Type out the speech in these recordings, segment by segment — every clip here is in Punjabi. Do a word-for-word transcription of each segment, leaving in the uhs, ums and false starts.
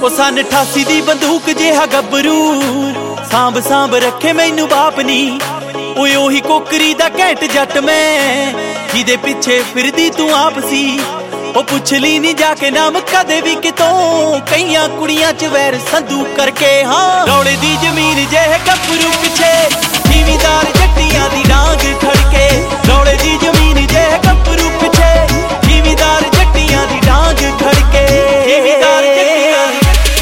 ਉਹ ਸਨ ਅਠਾਸੀ ਦੀ ਬੰਦੂਕ ਜਿਹਾ ਗੱਭਰੂ ਸਾਂਭ ਸਾਂਭ ਰੱਖੇ ਮੈਨੂੰ ਬਾਪ ਨੀ। ਓਏ ਉਹੀ ਕੋਕਰੀ ਦਾ ਘੈਂਟ ਜੱਟ ਮੈਂ ਜਿਹਦੇ ਪਿੱਛੇ ਫਿਰਦੀ ਤੂੰ ਆਪ ਸੀ। ਉਹ ਪੁੱਛ ਲਈ ਨੀ ਜਾ ਕੇ ਨਾਮ ਕਦੇ ਵੀ ਕਿਤੋਂ ਕਈਆਂ ਕੁੜੀਆਂ ਚ ਵੈਰ ਸੰਧੂ ਕਰਕੇ। ਹਾਂ ਰੌਲੇ ਦੀ ਜ਼ਮੀਨ ਜਿਹੇ ਗੱਭਰੂ ਪਿੱਛੇ ਜ਼ਿਮੀਦਾਰ ਜੱਟੀਆਂ ਦੀ ਡਾਂਗ ਖੜਕੇ। ਰੌਲੇ ਦੀ ਜ਼ਮੀਨ ਜਿਹੇ ਗੱਭਰੂ ਪਿੱਛੇ ਜ਼ਿਮੀਦਾਰ ਜੱਟੀਆਂ ਦੀ ਡਾਂਗ ਖੜਕੇ। ਜ਼ਿਮੀਦਾਰ ਜੱਟੀਆਂ ਦੀ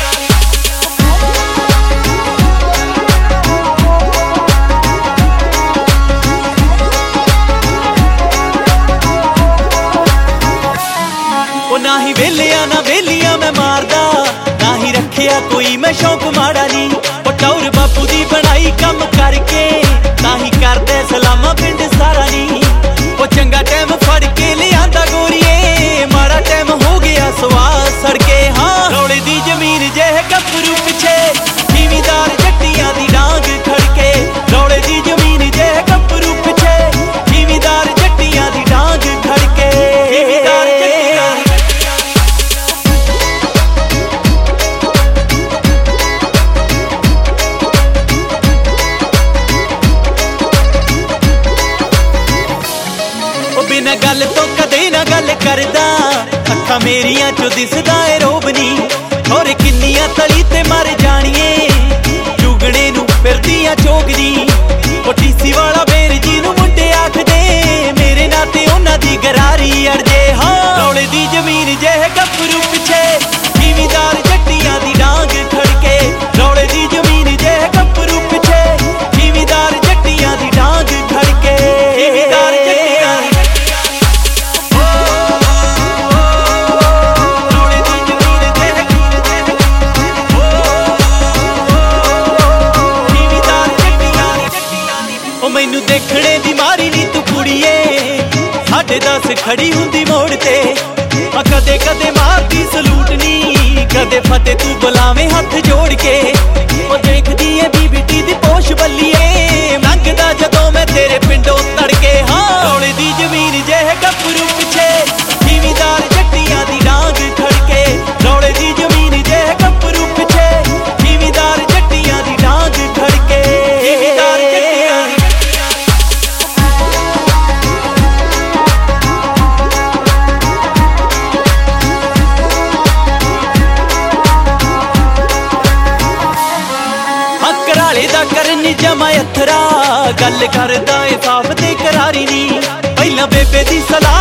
ਨਾ ਹੀ ਵੇਲਿਆਂ ਨਾ ਵੇਲੀਆਂ ਮੈਂ ਮਾਰਦਾ, ਨਾ ਹੀ ਰੱਖਿਆ ਕੋਈ ਮੈਂ ਸ਼ੌਕ ਮਾੜਾ ਨੀ। ਉਹ ਟੌਰ ਬਾਪੂ ਦੀ ਬਣਾਈ ਕੰਮ ਕਰਕੇ, ਨਾ ਹੀ ਕਰਦੇ ਸਲਾਮਾਂ ਪਿੰਡ ਸਾਰਾ ਨੀ। ਉਹ ਚੰਗਾ ਟਾਈਮ ਫੜ ਕੇ ਲਿਆਂਦਾ ਗੋਰੀਏ, ਮਾੜਾ ਟਾਈਮ ਹੋ ਗਿਆ ਸਵਾਹ ਸੜਕੇ। ਹਾਂ ਰੌਲੇ ਦੀ ਜ਼ਮੀਨ ਜਿਹੇ ਗੱਭਰੂ ਪਿੱਛੇ ਜ਼ਿਮੀਦਾਰ ਜੱਟੀਆਂ ਦੀ ਡਾਂਗ ਖੜਕੇ। ਰੌਲੇ ਦੀ ਜ਼ਮੀਨ ਜਿਹੇ ਗੱਭਰੂ ਪਿੱਛੇ ਜ਼ਿਮੀਦਾਰ ਜੱਟੀਆਂ ਦੀ ਡਾਂਗ ਖੜਕੇ। ਜ਼ਿਮੀਦਾਰ ਜੱਟੀਆਂ ਦੀ ਬਿਨਾਂ ਗੱਲ ਤੋਂ ਕਦੇ ਨਾ ਗੱਲ ਕਰਦਾ, ਅੱਖਾਂ ਮੇਰੀਆਂ ਚੋਂ ਦਿਸਦਾ ਏ ਰੋਬ ਨੀ। ਹੋਰ ਕਿੰਨੀਆਂ ਤਲੀ ਤੇ ਮਰ ਜਾਣੀਏ ਜੁਗਣੇ ਨੂੰ ਫਿਰਦੀਆਂ ਚੋਗਦੀ। ਉਹ ਟੀਸੀ ਵਾਲਾ ਬੇਰ ਜੀ ਨੂੰ ਮੁੰਡੇ ਆਖਦੇ, ਮੇਰੇ ਨਾਂ ਤੇ ਉਹਨਾਂ ਦੀ ਗਰਾਰੀ ਅੜਦੇ। ਹਾਂ ਰੌਲੇ ਦੀ ਜ਼ਮੀਨ ਜਿਹੇ ਗੱਭਰੂ ਪਿੱਛੇ ਜ਼ਿਮੀਦਾਰ ਜੱਟੀਆਂ ਦੀ ਡਾਂਗ ਖੜਕੇ। ਰੌਲੇ ਦੀ ਜ਼ਮੀਨ ਜਿਹੇ ਗੱਭਰੂ ਪਿੱਛੇ ਜ਼ਿਮੀਦਾਰ ਜੱਟੀਆਂ ਦੀ ਡਾਂਗ ਖੜਕੇ। ਜ਼ਿਮੀਦਾਰ ਜੱਟੀਆਂ ਦੀ ਮੈਨੂੰ ਦੇਖਣੇ ਦੀ ਮਾਰੀ ਨੀ ਤੂੰ ਕੁੜੀਏ, ਸਾਢੇ ਦਸ ਖੜੀ ਹੁੰਦੀ ਮੋੜ ਤੇ। ਆ ਕਦੇ ਕਦੇ ਮਾਰਦੀ ਸਲੂਟ ਨੀ, ਕਦੇ ਫਤਿਹ ਤੂੰ ਬੁਲਾਵੇਂ ਹੱਥ ਜੋੜ ਕੇ। ਉਹ ਦੇਖਦੀ ਏ ਬੀਬੀਟੀ ਦੀ ਪੋਸ਼ ਬੱਲੀਏ, ਲੰਘਦਾ ਜਦੋਂ ਮੈਂ ਤੇਰੇ ਪਿੰਡੋਂ ਤੜਕੇ। ਹਾਂ ਰੌਲੇ ਦੀ ਜ਼ਮੀਨ ਜਿਹੇ ਗੱਭਰੂ ਪਿੱਛੇ ਜ਼ਿਮੀਦਾਰ ਜੱਟੀਆਂ ਦੀ ਡਾਂਗ ਖੜਕੇ। ਰੌਲੇ ਦੀ ਜ਼ਮੀਨ ਜਿਹੇ ਗੱਭਰੂ ਪਿੱਛੇ ਜ਼ਿਮੀਦਾਰ ਜੱਟੀਆਂ ਦੀ ਡਾਂਗ ਖੜਕੇ। ਜ਼ਿਮੀਦਾਰ ਜੱਟੀਆਂ ਦੀ ਦਾ ਕਰਨ ਜਮਾ ਅਥਰਾ, ਗੱਲ ਕਰਦਾ ਏ ਸਾਫ ਤੇ ਕਰਾਰੀ ਨੀ। ਪਹਿਲਾਂ ਬੇਬੇ ਦੀ ਸਲਾਹ